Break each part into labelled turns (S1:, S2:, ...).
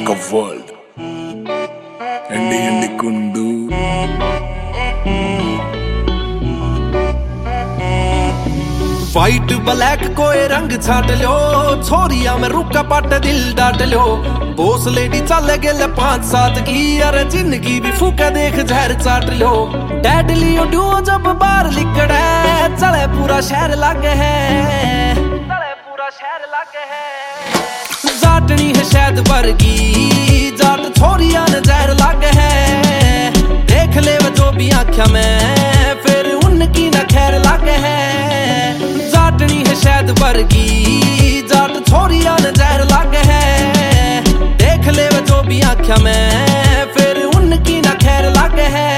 S1: Music of world. Endi kundu.
S2: White black कोई रंग छाट लो, छोरिया में रुका पट दिल डाट लो। बोस लेडी चल गेल 5-7 की, अरे जिंदगी भी फूके देख जहर चाट लो। डैडली डुओ जब बाहर लिकड़े, चले पूरा शहर लागे है, चले पूरा शहर लागे है। जाटनी है शायद वर्गी, जाट छोरिया ने जहर लागे है। देख ले वो जो भी आँखा में, फिर उनकी न खैर लागे है। जाटनी है शायद वर्गी, जाट छोरिया ने जहर लागे है। देख ले वो जो भी आँखा में, फिर उनकी न खैर लागे है।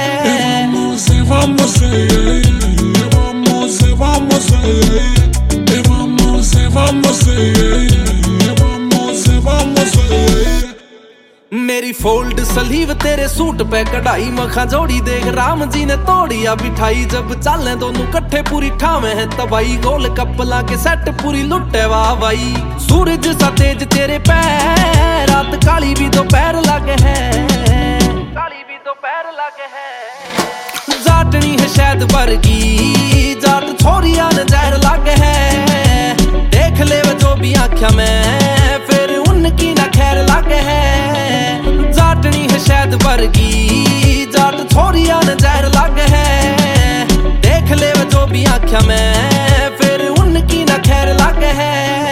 S2: मेरी फोल्ड सलीव तेरे सूट पे कढ़ाई, मखा जोड़ी देख राम जी ने तोड़िया बिठाई। जब चाले दोनों कट्ठे पूरी ठावे है तबाई, गोल कपला के सेट पूरी लुटे वाह भाई। सूरज सा तेज तेरे पैर, रात काली भी दोपहर लागे है, काली भी दोपहर लागे है। जाटनी है शायद वर्गी, जाट छोरिया ने जहर लागे है। देख ले वो जो भी आँखा में, फिर उनकी न खैर लागे है। जाटनी है शायद वर्गी, जाट छोरिया ने जहर लागे है। देख ले वो जो भी आँखा में, फिर उनकी न खैर लागे है।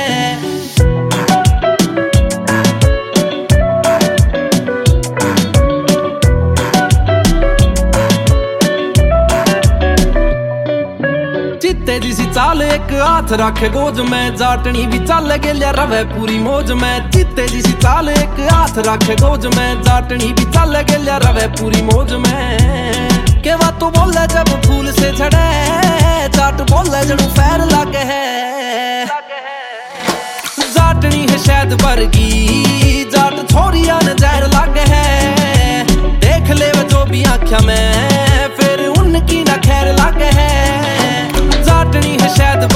S2: चित्ते जिसी चाल एक हाथ रखे गोज में, जाटनी भी चल गेलिया रवे पूरी मौज में। चित्ते जिसी चाल एक हाथ रखे गोज में, जाटनी भी चल गेलिया रवे पूरी मौज में। के बात तू बोले जब फूल से झड़े, जाट बोले जड़ू पैर लागे है। जाटनी है शायद वर्गी, जाट छोरिया ने जहर लागे है। देख ले वो जो भी आँखा में, फिर उनकी न खैर लागे है। जाटनी है शायद